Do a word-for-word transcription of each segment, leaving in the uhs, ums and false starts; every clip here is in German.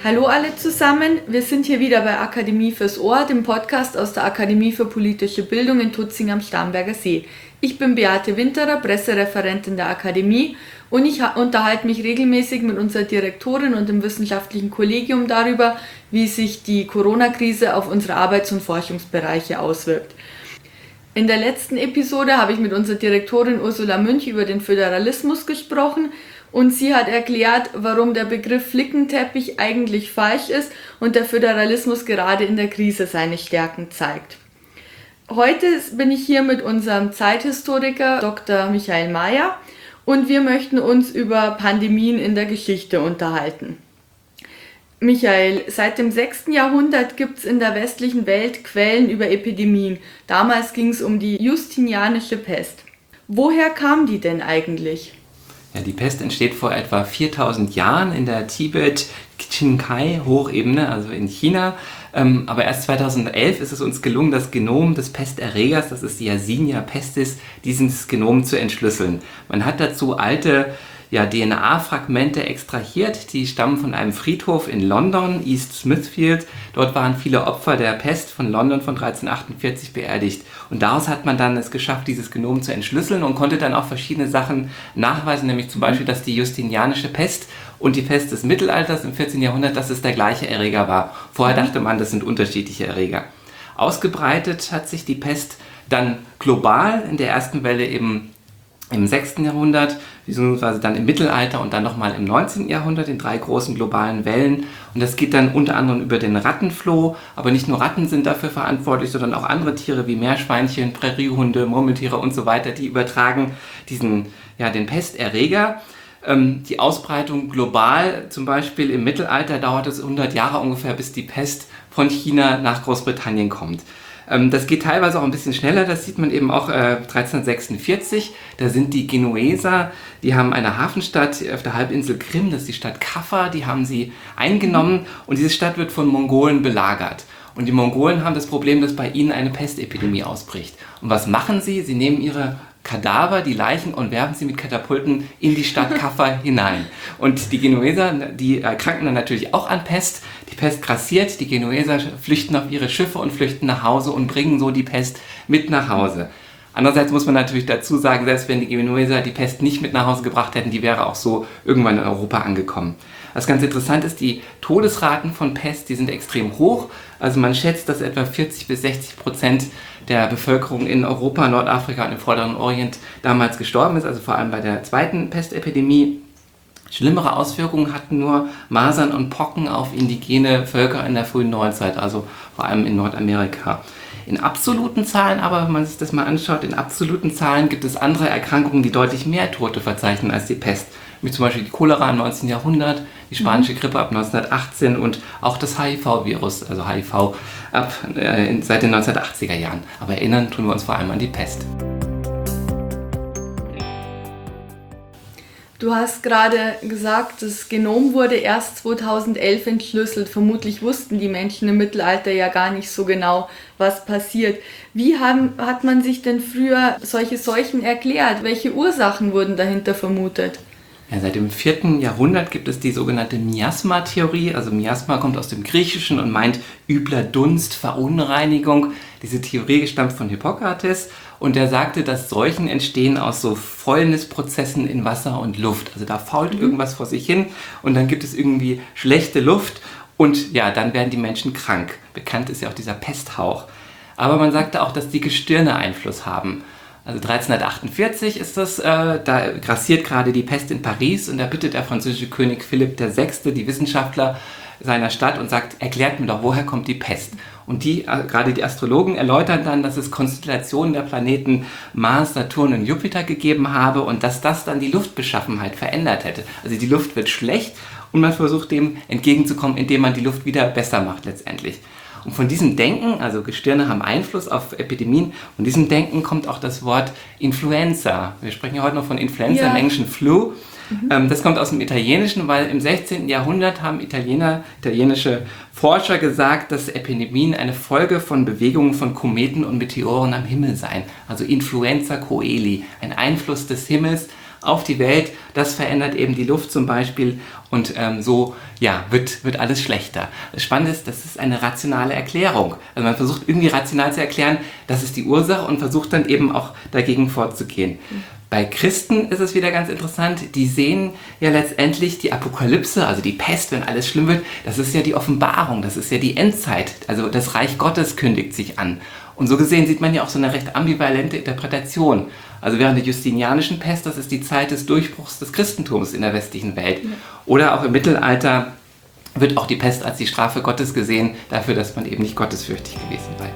Hallo alle zusammen, wir sind hier wieder bei Akademie fürs Ohr, dem Podcast aus der Akademie für politische Bildung in Tutzing am Starnberger See. Ich bin Beate Winterer, Pressereferentin der Akademie und ich unterhalte mich regelmäßig mit unserer Direktorin und dem wissenschaftlichen Kollegium darüber, wie sich die Corona-Krise auf unsere Arbeits- und Forschungsbereiche auswirkt. In der letzten Episode habe ich mit unserer Direktorin Ursula Münch über den Föderalismus gesprochen und sie hat erklärt, warum der Begriff Flickenteppich eigentlich falsch ist und der Föderalismus gerade in der Krise seine Stärken zeigt. Heute bin ich hier mit unserem Zeithistoriker Doktor Michael Mayer und wir möchten uns über Pandemien in der Geschichte unterhalten. Michael, seit dem sechsten Jahrhundert gibt es in der westlichen Welt Quellen über Epidemien. Damals ging es um die Justinianische Pest. Woher kam die denn eigentlich? Ja, die Pest entsteht vor etwa viertausend Jahren in der Tibet-Qinghai-Hochebene, also in China. Ähm, aber erst zweitausendelf ist es uns gelungen, das Genom des Pesterregers, das ist die Yersinia pestis, dieses Genom zu entschlüsseln. Man hat dazu alte ja, D N A-Fragmente extrahiert, die stammen von einem Friedhof in London, East Smithfield. Dort waren viele Opfer der Pest von London von dreizehnhundertachtundvierzig beerdigt. Und daraus hat man dann es geschafft, dieses Genom zu entschlüsseln und konnte dann auch verschiedene Sachen nachweisen, nämlich zum Beispiel, dass die Justinianische Pest und die Pest des Mittelalters im vierzehnten Jahrhundert, dass es der gleiche Erreger war. Vorher dachte man, das sind unterschiedliche Erreger. Ausgebreitet hat sich die Pest dann global in der ersten Welle eben im sechsten Jahrhundert, beziehungsweise dann im Mittelalter und dann nochmal im neunzehnten Jahrhundert in drei großen globalen Wellen. Und das geht dann unter anderem über den Rattenfloh, aber nicht nur Ratten sind dafür verantwortlich, sondern auch andere Tiere wie Meerschweinchen, Präriehunde, Murmeltiere und so weiter, die übertragen diesen, ja, den Pesterreger. Ähm, die Ausbreitung global, zum Beispiel im Mittelalter, dauert es hundert Jahre ungefähr, bis die Pest von China nach Großbritannien kommt. Das geht teilweise auch ein bisschen schneller, das sieht man eben auch äh, dreizehnhundertsechsundvierzig, da sind die Genueser, die haben eine Hafenstadt auf der Halbinsel Krim, das ist die Stadt Kaffa, die haben sie eingenommen und diese Stadt wird von Mongolen belagert. Und die Mongolen haben das Problem, dass bei ihnen eine Pestepidemie ausbricht. Und was machen sie? Sie nehmen ihre Kadaver, die Leichen, und werfen sie mit Katapulten in die Stadt Kaffa hinein. Und die Genueser, die erkranken dann natürlich auch an Pest. Die Pest grassiert, die Genueser flüchten auf ihre Schiffe und flüchten nach Hause und bringen so die Pest mit nach Hause. Andererseits muss man natürlich dazu sagen, selbst wenn die Genueser die Pest nicht mit nach Hause gebracht hätten, die wäre auch so irgendwann in Europa angekommen. Was ganz interessant ist, die Todesraten von Pest, die sind extrem hoch. Also man schätzt, dass etwa vierzig bis sechzig Prozent der Bevölkerung in Europa, Nordafrika und im Vorderen Orient damals gestorben ist, also vor allem bei der zweiten Pestepidemie. Schlimmere Auswirkungen hatten nur Masern und Pocken auf indigene Völker in der frühen Neuzeit, also vor allem in Nordamerika. In absoluten Zahlen aber, wenn man sich das mal anschaut, in absoluten Zahlen gibt es andere Erkrankungen, die deutlich mehr Tote verzeichnen als die Pest. Wie zum Beispiel die Cholera im neunzehnten Jahrhundert, die spanische Grippe ab neunzehnhundertachtzehn und auch das H I V-Virus, also H I V, ab, äh, seit den neunzehnhundertachtziger Jahren. Aber erinnern tun wir uns vor allem an die Pest. Du hast gerade gesagt, das Genom wurde erst zweitausendelf entschlüsselt. Vermutlich wussten die Menschen im Mittelalter ja gar nicht so genau, was passiert. Wie haben, hat man sich denn früher solche Seuchen erklärt? Welche Ursachen wurden dahinter vermutet? Ja, seit dem vierten Jahrhundert gibt es die sogenannte Miasma-Theorie. Also Miasma kommt aus dem Griechischen und meint übler Dunst, Verunreinigung. Diese Theorie stammt von Hippokrates und der sagte, dass Seuchen entstehen aus so Fäulnisprozessen in Wasser und Luft. Also da fault mhm. irgendwas vor sich hin und dann gibt es irgendwie schlechte Luft und ja, dann werden die Menschen krank. Bekannt ist ja auch dieser Pesthauch. Aber man sagte auch, dass die Gestirne Einfluss haben. Also dreizehnhundertachtundvierzig ist das, äh, da grassiert gerade die Pest in Paris und da bittet der französische König Philipp der Sechste die Wissenschaftler seiner Stadt und sagt, erklärt mir doch, woher kommt die Pest? Und die, äh, gerade die Astrologen erläutern dann, dass es Konstellationen der Planeten Mars, Saturn und Jupiter gegeben habe und dass das dann die Luftbeschaffenheit verändert hätte. Also die Luft wird schlecht und man versucht dem entgegenzukommen, indem man die Luft wieder besser macht letztendlich. Und von diesem Denken, also Gestirne haben Einfluss auf Epidemien, von diesem Denken kommt auch das Wort Influenza. Wir sprechen ja heute noch von Influenza, ja. Im Englischen Flu. Mhm. Ähm, das kommt aus dem Italienischen, weil im sechzehnten Jahrhundert haben Italiener, italienische Forscher gesagt, dass Epidemien eine Folge von Bewegungen von Kometen und Meteoren am Himmel seien. Also Influenza coeli, ein Einfluss des Himmels auf die Welt. Das verändert eben die Luft zum Beispiel und ähm, so ja, wird, wird alles schlechter. Das Spannende ist, das ist eine rationale Erklärung. Also man versucht irgendwie rational zu erklären, das ist die Ursache und versucht dann eben auch dagegen vorzugehen. Mhm. Bei Christen ist es wieder ganz interessant, die sehen ja letztendlich die Apokalypse, also die Pest, wenn alles schlimm wird, das ist ja die Offenbarung, das ist ja die Endzeit, also das Reich Gottes kündigt sich an. Und so gesehen sieht man ja auch so eine recht ambivalente Interpretation. Also während der justinianischen Pest, das ist die Zeit des Durchbruchs des Christentums in der westlichen Welt. Oder auch im Mittelalter wird auch die Pest als die Strafe Gottes gesehen, dafür, dass man eben nicht gottesfürchtig gewesen sei.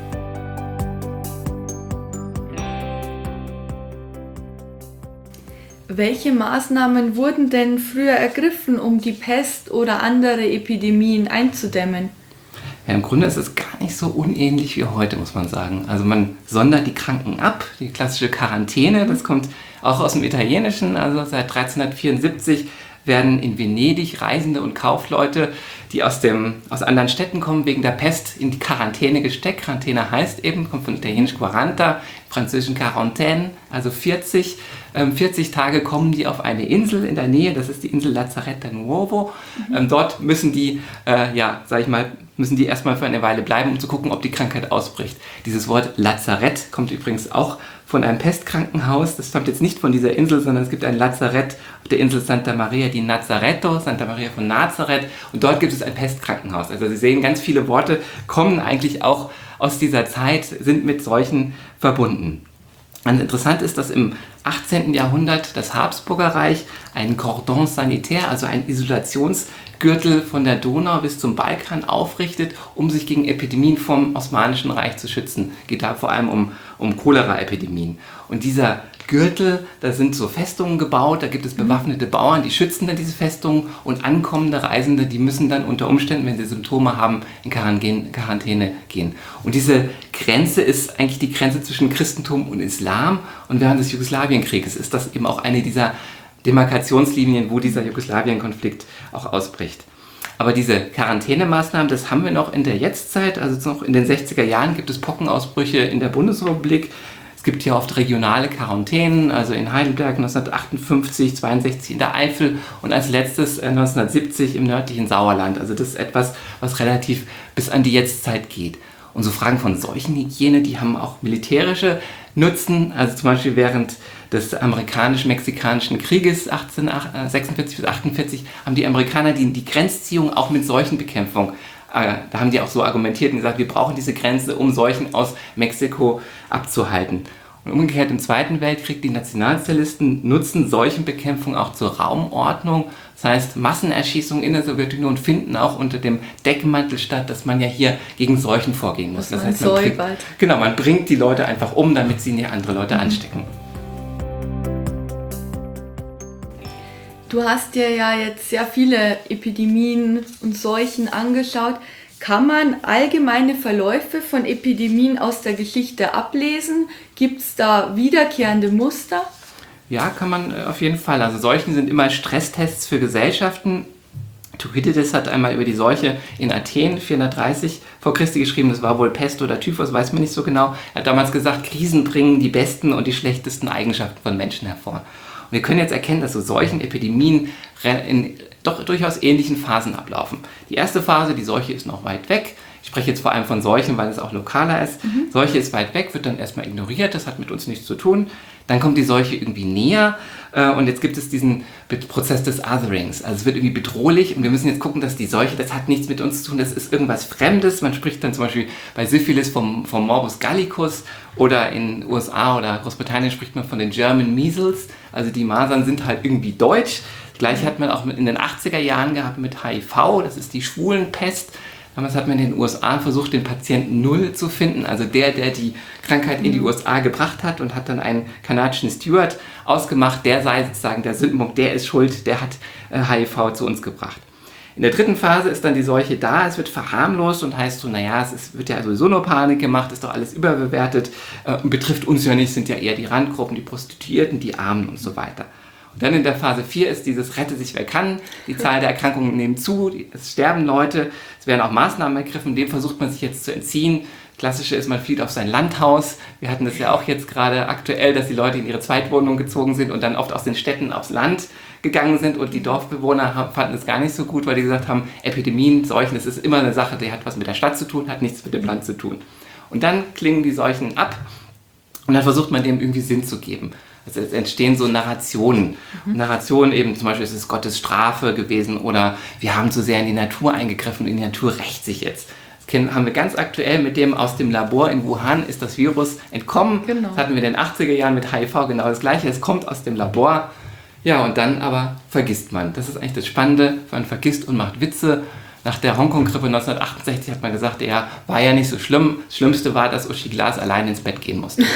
Welche Maßnahmen wurden denn früher ergriffen, um die Pest oder andere Epidemien einzudämmen? Ja, im Grunde ist es gar nicht so unähnlich wie heute, muss man sagen. Also man sondert die Kranken ab, die klassische Quarantäne, das kommt auch aus dem Italienischen, also seit dreizehnhundertvierundsiebzig werden in Venedig Reisende und Kaufleute, die aus, dem, aus anderen Städten kommen, wegen der Pest in die Quarantäne gesteckt. Quarantäne heißt eben, kommt von italienisch quaranta, französischen quarantaine, also vierzig. Ähm, vierzig Tage kommen die auf eine Insel in der Nähe, das ist die Insel Lazzaretta Nuovo. Mhm. Ähm, dort müssen die, äh, ja, sag ich mal, müssen die erstmal für eine Weile bleiben, um zu gucken, ob die Krankheit ausbricht. Dieses Wort Lazarett kommt übrigens auch von einem Pestkrankenhaus. Das stammt jetzt nicht von dieser Insel, sondern es gibt ein Lazarett auf der Insel Santa Maria di Nazaretto, Santa Maria von Nazareth. Und dort gibt es ein Pestkrankenhaus. Also Sie sehen, ganz viele Worte kommen eigentlich auch aus dieser Zeit, sind mit solchen verbunden. Und interessant ist, dass im achtzehnten Jahrhundert das Habsburger Reich einen Cordon sanitaire, also einen Isolationsgürtel von der Donau bis zum Balkan aufrichtet, um sich gegen Epidemien vom Osmanischen Reich zu schützen. Geht da vor allem um, um Cholera-Epidemien. Und dieser Gürtel, da sind so Festungen gebaut, da gibt es bewaffnete Bauern, die schützen dann diese Festungen und ankommende Reisende, die müssen dann unter Umständen, wenn sie Symptome haben, in Quarantäne gehen. Und diese Grenze ist eigentlich die Grenze zwischen Christentum und Islam und während des Jugoslawienkrieges ist das eben auch eine dieser Demarkationslinien, wo dieser Jugoslawien-Konflikt auch ausbricht. Aber diese Quarantänemaßnahmen, das haben wir noch in der Jetztzeit, also noch in den sechziger Jahren gibt es Pockenausbrüche in der Bundesrepublik. Es gibt hier oft regionale Quarantänen, also in Heidelberg neunzehnhundertachtundfünfzig, zweiundsechzig in der Eifel und als letztes neunzehnhundertsiebzig im nördlichen Sauerland. Also das ist etwas, was relativ bis an die Jetztzeit geht. Und so Fragen von Seuchenhygiene, die haben auch militärische Nutzen, also zum Beispiel während des amerikanisch-mexikanischen Krieges achtzehnhundertsechsundvierzig bis achtundvierzig haben die Amerikaner die, die Grenzziehung auch mit Seuchenbekämpfung. Äh, da haben die auch so argumentiert und gesagt, wir brauchen diese Grenze, um Seuchen aus Mexiko abzuhalten. Und umgekehrt im Zweiten Weltkrieg, die Nationalsozialisten nutzen Seuchenbekämpfung auch zur Raumordnung. Das heißt, Massenerschießungen in der Sowjetunion finden auch unter dem Deckmantel statt, dass man ja hier gegen Seuchen vorgehen muss. Das heißt, man bringt, genau, man bringt die Leute einfach um, damit sie nicht andere Leute mhm. anstecken. Du hast dir ja jetzt sehr viele Epidemien und Seuchen angeschaut. Kann man allgemeine Verläufe von Epidemien aus der Geschichte ablesen? Gibt es da wiederkehrende Muster? Ja, kann man auf jeden Fall. Also Seuchen sind immer Stresstests für Gesellschaften. Thukydides hat einmal über die Seuche in Athen vierhundertdreißig vor Christi geschrieben, das war wohl Pest oder Typhus, weiß man nicht so genau. Er hat damals gesagt, Krisen bringen die besten und die schlechtesten Eigenschaften von Menschen hervor. Und wir können jetzt erkennen, dass so Seuchen, Epidemien in doch durchaus ähnlichen Phasen ablaufen. Die erste Phase, die Seuche ist noch weit weg. Ich spreche jetzt vor allem von Seuchen, weil es auch lokaler ist. Mhm. Seuche ist weit weg, wird dann erstmal ignoriert, das hat mit uns nichts zu tun. Dann kommt die Seuche irgendwie näher äh, und jetzt gibt es diesen Prozess des Otherings. Also es wird irgendwie bedrohlich und wir müssen jetzt gucken, dass die Seuche, das hat nichts mit uns zu tun, das ist irgendwas Fremdes. Man spricht dann zum Beispiel bei Syphilis vom, vom Morbus Gallicus oder in den U S A oder Großbritannien spricht man von den German Measles. Also die Masern sind halt irgendwie deutsch. Gleich hat man auch in den achtziger Jahren gehabt mit H I V, das ist die Schwulenpest. Damals hat man in den U S A versucht, den Patienten Null zu finden, also der, der die Krankheit in die U S A gebracht hat und hat dann einen kanadischen Steward ausgemacht, der sei sozusagen der Sündenbock, der ist schuld, der hat äh, H I V zu uns gebracht. In der dritten Phase ist dann die Seuche da, es wird verharmlost und heißt so, naja, es ist, wird ja sowieso nur Panik gemacht, ist doch alles überbewertet, äh, betrifft uns ja nicht, sind ja eher die Randgruppen, die Prostituierten, die Armen und so weiter. Und dann in der Phase vier ist dieses Rette sich wer kann, die Zahl der Erkrankungen nimmt zu, es sterben Leute, es werden auch Maßnahmen ergriffen, dem versucht man sich jetzt zu entziehen. Klassische ist, man flieht auf sein Landhaus. Wir hatten das ja auch jetzt gerade aktuell, dass die Leute in ihre Zweitwohnung gezogen sind und dann oft aus den Städten aufs Land gegangen sind und die Dorfbewohner fanden es gar nicht so gut, weil die gesagt haben, Epidemien, Seuchen, das ist immer eine Sache, die hat was mit der Stadt zu tun, hat nichts mit dem Land zu tun. Und dann klingen die Seuchen ab und dann versucht man dem irgendwie Sinn zu geben. Also es entstehen so Narrationen. Mhm. Narrationen eben, zum Beispiel ist es Gottes Strafe gewesen oder wir haben zu sehr in die Natur eingegriffen und die Natur rächt sich jetzt. Das haben wir ganz aktuell mit dem aus dem Labor in Wuhan ist das Virus entkommen. Genau. Das hatten wir in den achtziger Jahren mit H I V genau das Gleiche. Es kommt aus dem Labor. Ja, und dann aber vergisst man. Das ist eigentlich das Spannende. Man vergisst und macht Witze. Nach der Hongkong-Grippe neunzehnhundertachtundsechzig hat man gesagt, ja, war ja nicht so schlimm. Das Schlimmste war, dass Uschi Glas allein ins Bett gehen musste.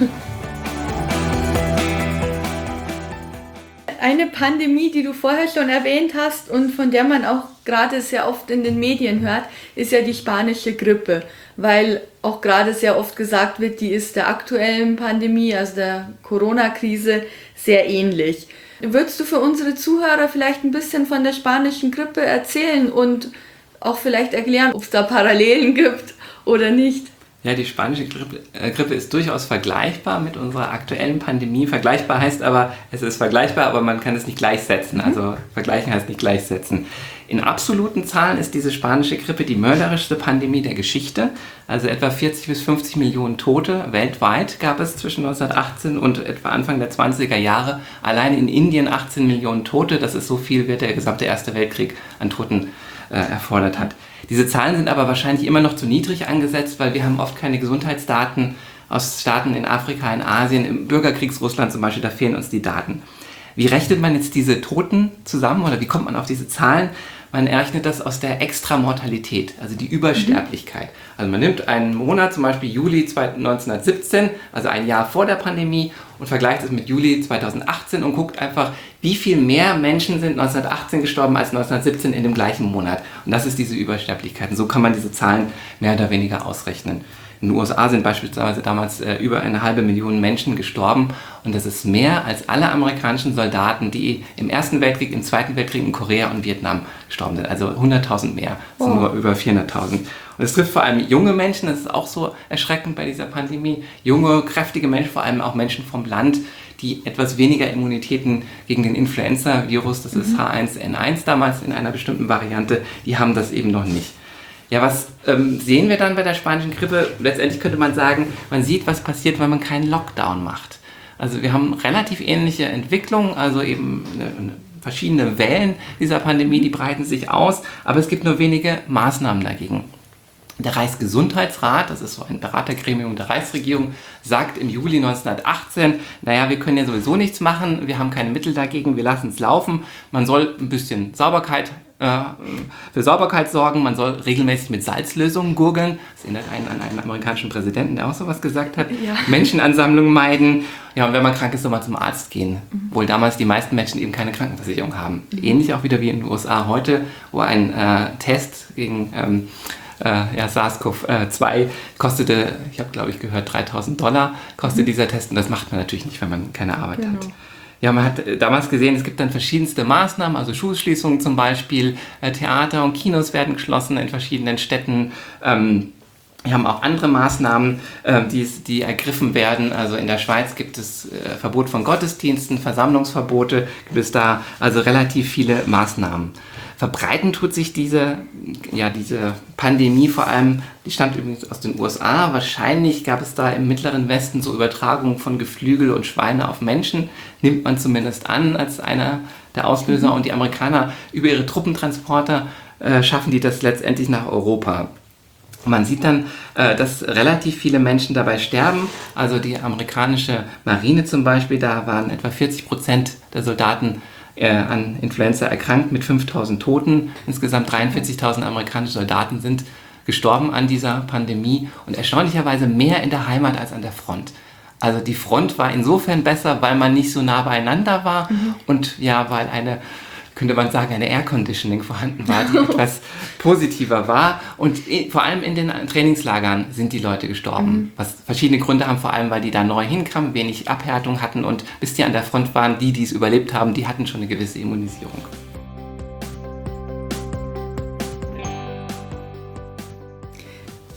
Eine Pandemie, die du vorher schon erwähnt hast und von der man auch gerade sehr oft in den Medien hört, ist ja die spanische Grippe, weil auch gerade sehr oft gesagt wird, die ist der aktuellen Pandemie, also der Corona-Krise, sehr ähnlich. Würdest du für unsere Zuhörer vielleicht ein bisschen von der spanischen Grippe erzählen und auch vielleicht erklären, ob es da Parallelen gibt oder nicht? Ja, die spanische Grippe, äh, Grippe ist durchaus vergleichbar mit unserer aktuellen Pandemie. Vergleichbar heißt aber, es ist vergleichbar, aber man kann es nicht gleichsetzen. Mhm. Also vergleichen heißt nicht gleichsetzen. In absoluten Zahlen ist diese spanische Grippe die mörderischste Pandemie der Geschichte. Also etwa vierzig bis fünfzig Millionen Tote weltweit gab es zwischen neunzehnhundertachtzehn und etwa Anfang der zwanziger Jahre. Allein in Indien achtzehn Millionen Tote. Das ist so viel, wie der gesamte Erste Weltkrieg an Toten äh, erfordert hat. Diese Zahlen sind aber wahrscheinlich immer noch zu niedrig angesetzt, weil wir haben oft keine Gesundheitsdaten aus Staaten in Afrika, in Asien, im Bürgerkriegsrussland zum Beispiel, da fehlen uns die Daten. Wie rechnet man jetzt diese Toten zusammen oder wie kommt man auf diese Zahlen? Man errechnet das aus der Extramortalität, also die Übersterblichkeit. Also man nimmt einen Monat, zum Beispiel Juli neunzehnhundertsiebzehn, also ein Jahr vor der Pandemie, und vergleicht es mit Juli zweitausendachtzehn und guckt einfach, wie viel mehr Menschen sind neunzehnhundertachtzehn gestorben als neunzehnhundertsiebzehn in dem gleichen Monat. Und das ist diese Übersterblichkeit. Und so kann man diese Zahlen mehr oder weniger ausrechnen. In den U S A sind beispielsweise damals äh, über eine halbe Million Menschen gestorben und das ist mehr als alle amerikanischen Soldaten, die im Ersten Weltkrieg, im Zweiten Weltkrieg in Korea und Vietnam gestorben sind. Also hunderttausend mehr, das sind oh. nur über vierhunderttausend. Und es trifft vor allem junge Menschen, das ist auch so erschreckend bei dieser Pandemie. Junge, kräftige Menschen, vor allem auch Menschen vom Land, die etwas weniger Immunitäten gegen den Influenza-Virus, das ist mhm. H eins N eins damals in einer bestimmten Variante, die haben das eben noch nicht. Ja, was ähm, sehen wir dann bei der spanischen Grippe? Letztendlich könnte man sagen, man sieht, was passiert, wenn man keinen Lockdown macht. Also wir haben relativ ähnliche Entwicklungen, also eben eine, eine verschiedene Wellen dieser Pandemie, die breiten sich aus, aber es gibt nur wenige Maßnahmen dagegen. Der Reichsgesundheitsrat, das ist so ein Beratergremium der Reichsregierung, sagt im Juli neunzehnhundertachtzehn, naja, wir können ja sowieso nichts machen, wir haben keine Mittel dagegen, wir lassen es laufen. Man soll ein bisschen Sauberkeit, äh, für Sauberkeit sorgen, man soll regelmäßig mit Salzlösungen gurgeln. Das erinnert einen an einen amerikanischen Präsidenten, der auch sowas gesagt hat. Ja. Menschenansammlungen meiden. Ja, und wenn man krank ist, soll man zum Arzt gehen. Mhm. Obwohl damals die meisten Menschen eben keine Krankenversicherung haben. Mhm. Ähnlich auch wieder wie in den U S A heute, wo ein äh, Test gegen... Ähm, Äh, ja, SARS-C o V zwei kostete, ich habe glaube ich gehört, dreitausend Dollar kostet mhm. dieser Test und das macht man natürlich nicht, wenn man keine Arbeit genau. hat. Ja, man hat damals gesehen, es gibt dann verschiedenste Maßnahmen, also Schulschließungen zum Beispiel, äh, Theater und Kinos werden geschlossen in verschiedenen Städten. Ähm, Wir haben auch andere Maßnahmen, äh, die, die ergriffen werden. Also in der Schweiz gibt es äh, Verbot von Gottesdiensten, Versammlungsverbote, gibt es da also relativ viele Maßnahmen. Verbreiten tut sich diese, ja, diese Pandemie vor allem, die stammt übrigens aus den U S A, wahrscheinlich gab es da im Mittleren Westen so Übertragungen von Geflügel und Schweine auf Menschen, nimmt man zumindest an als einer der Auslöser. Mhm. Und die Amerikaner über ihre Truppentransporter äh, schaffen die das letztendlich nach Europa. Man sieht dann, äh, dass relativ viele Menschen dabei sterben. Also die amerikanische Marine zum Beispiel, da waren etwa vierzig Prozent der Soldaten äh, an Influenza erkrankt mit fünftausend Toten. Insgesamt dreiundvierzigtausend amerikanische Soldaten sind gestorben an dieser Pandemie und erstaunlicherweise mehr in der Heimat als an der Front. Also die Front war insofern besser, weil man nicht so nah beieinander war mhm. und ja, weil eine, könnte man sagen, eine Air Conditioning vorhanden war, die etwas positiver war. Und vor allem in den Trainingslagern sind die Leute gestorben. Mhm. Was verschiedene Gründe haben, vor allem, weil die da neu hinkamen, wenig Abhärtung hatten und bis die an der Front waren, die, die es überlebt haben, die hatten schon eine gewisse Immunisierung.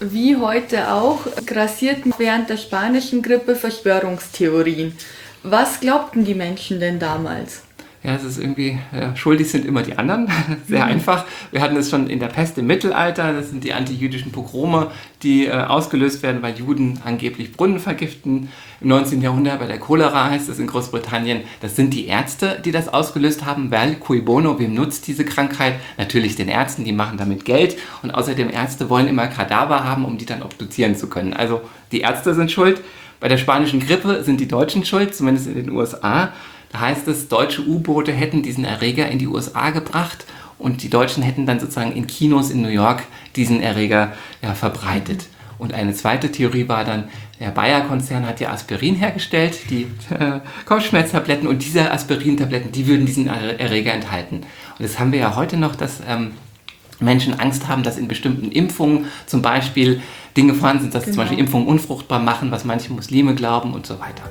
wie heute auch, grassierten während der spanischen Grippe Verschwörungstheorien. Was glaubten die Menschen denn damals? Ja, es ist irgendwie, ja, schuldig sind immer die anderen, sehr mhm. einfach. Wir hatten es schon in der Pest im Mittelalter, das sind die antijüdischen Pogrome, die äh, ausgelöst werden, weil Juden angeblich Brunnen vergiften. Im neunzehnten Jahrhundert bei der Cholera heißt es in Großbritannien, das sind die Ärzte, die das ausgelöst haben, weil cui bono, wem nutzt diese Krankheit? Natürlich den Ärzten, die machen damit Geld und außerdem Ärzte wollen immer Kadaver haben, um die dann obduzieren zu können. Also die Ärzte sind schuld. Bei der spanischen Grippe sind die Deutschen schuld, zumindest in den U S A. Da heißt es, deutsche U-Boote hätten diesen Erreger in die U S A gebracht und die Deutschen hätten dann sozusagen in Kinos in New York diesen Erreger ja, verbreitet. Und eine zweite Theorie war dann, der Bayer-Konzern hat ja Aspirin hergestellt, die äh, Kopfschmerztabletten, und diese Aspirin-Tabletten, die würden diesen Erreger enthalten. Und das haben wir ja heute noch, dass ähm, Menschen Angst haben, dass in bestimmten Impfungen zum Beispiel Dinge vorhanden sind, dass genau. zum Beispiel Impfungen unfruchtbar machen, was manche Muslime glauben und so weiter.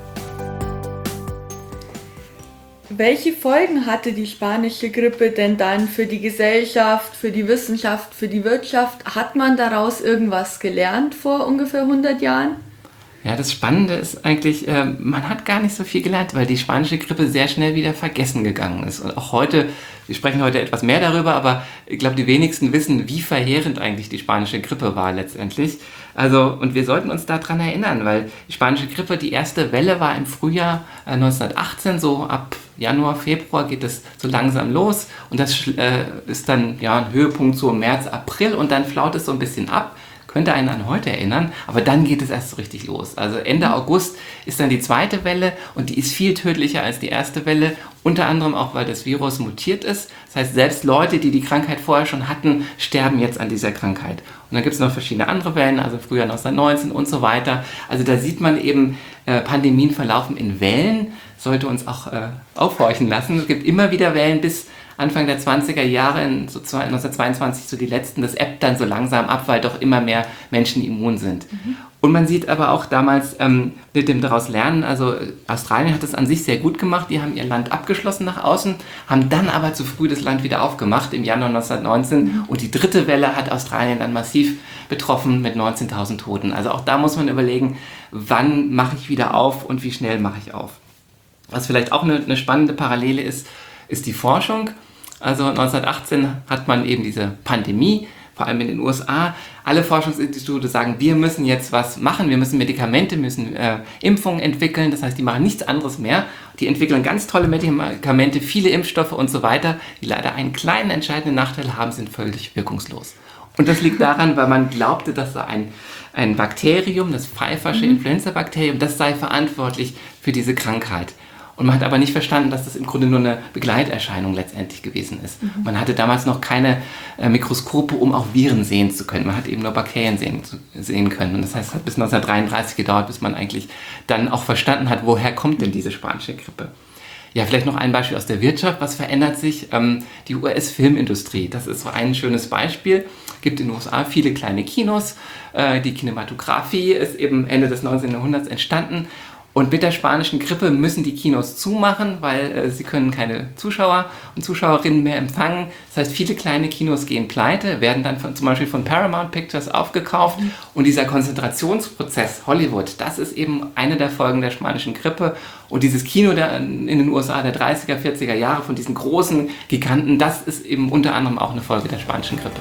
Welche Folgen hatte die spanische Grippe denn dann für die Gesellschaft, für die Wissenschaft, für die Wirtschaft? Hat man daraus irgendwas gelernt vor ungefähr hundert Jahren? Ja, das Spannende ist eigentlich, äh, man hat gar nicht so viel gelernt, weil die spanische Grippe sehr schnell wieder vergessen gegangen ist. Und auch heute, wir sprechen heute etwas mehr darüber, aber ich glaube, die wenigsten wissen, wie verheerend eigentlich die spanische Grippe war letztendlich. Also, und wir sollten uns daran erinnern, weil die spanische Grippe, die erste Welle war im Frühjahr äh, neunzehnhundertachtzehn, so ab Januar, Februar geht es so langsam los und das äh, ist dann ja ein Höhepunkt so im März, April und dann flaut es so ein bisschen ab. Könnte einen an heute erinnern, aber dann geht es erst so richtig los. Also Ende August ist dann die zweite Welle und die ist viel tödlicher als die erste Welle, unter anderem auch, weil das Virus mutiert ist. Das heißt, selbst Leute, die die Krankheit vorher schon hatten, sterben jetzt an dieser Krankheit. Und dann gibt es noch verschiedene andere Wellen, also Frühjahr neunzehnhundertneunzehn und so weiter. Also da sieht man eben, äh, Pandemien verlaufen in Wellen, sollte uns auch äh, aufhorchen lassen. Es gibt immer wieder Wellen bis Anfang der zwanziger Jahre, in so neunzehnhundertzweiundzwanzig so die letzten, das ebbt dann so langsam ab, weil doch immer mehr Menschen immun sind. Mhm. Und man sieht aber auch damals ähm, mit dem daraus lernen, also Australien hat das an sich sehr gut gemacht, die haben ihr Land abgeschlossen nach außen, haben dann aber zu früh das Land wieder aufgemacht im Januar neunzehnhundertneunzehn mhm. und die dritte Welle hat Australien dann massiv betroffen mit neunzehntausend Toten. Also auch da muss man überlegen, wann mache ich wieder auf und wie schnell mache ich auf. Was vielleicht auch eine, eine spannende Parallele ist, ist die Forschung. Also neunzehnhundertachtzehn hat man eben diese Pandemie, vor allem in den U S A. Alle Forschungsinstitute sagen, wir müssen jetzt was machen, wir müssen Medikamente, müssen äh, Impfungen entwickeln. Das heißt, die machen nichts anderes mehr. Die entwickeln ganz tolle Medikamente, viele Impfstoffe und so weiter, die leider einen kleinen entscheidenden Nachteil haben, sind völlig wirkungslos. Und das liegt daran, weil man glaubte, dass da ein, ein Bakterium, das pfeifersche mhm. Influenza-Bakterium, das sei verantwortlich für diese Krankheit. Und man hat aber nicht verstanden, dass das im Grunde nur eine Begleiterscheinung letztendlich gewesen ist. Mhm. Man hatte damals noch keine äh, Mikroskope, um auch Viren sehen zu können. Man hat eben nur Bakterien sehen, zu, sehen können. Und das heißt, es hat bis neunzehnhundertdreiunddreißig gedauert, bis man eigentlich dann auch verstanden hat, woher kommt denn diese spanische Grippe. Ja, vielleicht noch ein Beispiel aus der Wirtschaft. Was verändert sich? Ähm, die U S-Filmindustrie, das ist so ein schönes Beispiel. Es gibt in den U S A viele kleine Kinos. Äh, die Kinematografie ist eben Ende des neunzehnten Jahrhunderts entstanden. Und mit der spanischen Grippe müssen die Kinos zumachen, weil äh, sie können keine Zuschauer und Zuschauerinnen mehr empfangen. Das heißt, viele kleine Kinos gehen pleite, werden dann von, zum Beispiel von Paramount Pictures aufgekauft. Mhm. Und dieser Konzentrationsprozess Hollywood, das ist eben eine der Folgen der spanischen Grippe. Und dieses Kino der, in den U S A der dreißiger, vierziger Jahre von diesen großen Giganten, das ist eben unter anderem auch eine Folge der spanischen Grippe.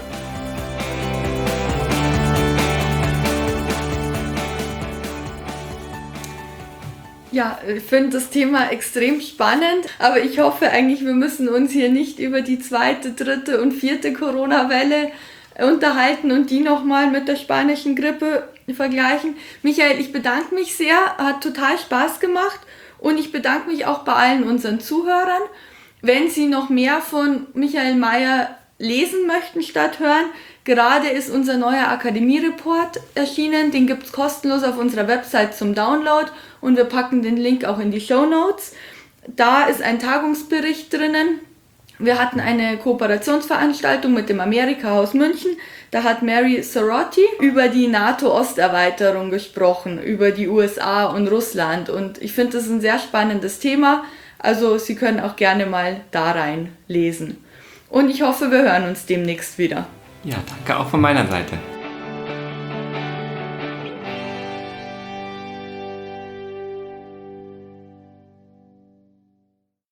Ja, ich finde das Thema extrem spannend, aber ich hoffe eigentlich, wir müssen uns hier nicht über die zweite, dritte und vierte Corona-Welle unterhalten und die nochmal mit der spanischen Grippe vergleichen. Michael, ich bedanke mich sehr, hat total Spaß gemacht und ich bedanke mich auch bei allen unseren Zuhörern. Wenn Sie noch mehr von Michael Mayer lesen möchten statt hören, gerade ist unser neuer Akademie-Report erschienen, den gibt es kostenlos auf unserer Website zum Download und wir packen den Link auch in die Shownotes. Da ist ein Tagungsbericht drinnen. Wir hatten eine Kooperationsveranstaltung mit dem Amerika-Haus München. Da hat Mary Sorotti über die NATO-Osterweiterung gesprochen, über die U S A und Russland. Und ich finde, das ist ein sehr spannendes Thema. Also Sie können auch gerne mal da rein lesen. Und ich hoffe, wir hören uns demnächst wieder. Ja, danke auch von meiner Seite.